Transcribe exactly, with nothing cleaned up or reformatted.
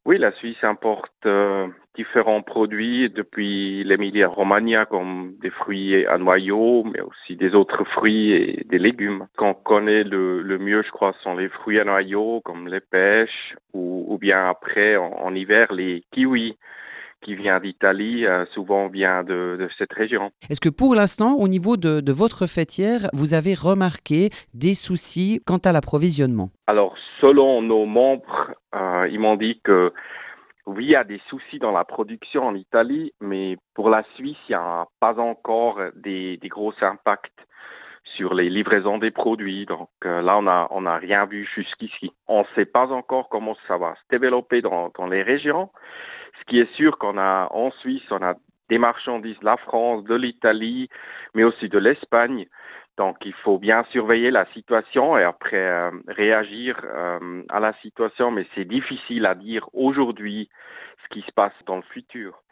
Oui, la Suisse importe euh, différents produits depuis l'Emilia-Romagna, comme des fruits à noyaux, mais aussi des autres fruits et des légumes. Qu'on connaît le, le mieux, je crois, sont les fruits à noyaux, comme les pêches, ou, ou bien après, en, en hiver, les kiwis, qui vient d'Italie, euh, souvent vient de, de cette région. Est-ce que pour l'instant, au niveau de, de votre fêtière, vous avez remarqué des soucis quant à l'approvisionnement? Alors, selon nos membres, euh, ils m'ont dit que oui, il y a des soucis dans la production en Italie, mais pour la Suisse, il n'y a pas encore des, des gros impacts sur les livraisons des produits. Donc euh, là, on a on n'a rien vu jusqu'ici. On ne sait pas encore comment ça va se développer dans, dans les régions. Ce qui est sûr qu'on a en Suisse, on a des marchandises de la France, de l'Italie, mais aussi de l'Espagne. Donc, il faut bien surveiller la situation et après euh, réagir euh, à la situation. Mais c'est difficile à dire aujourd'hui ce qui se passe dans le futur.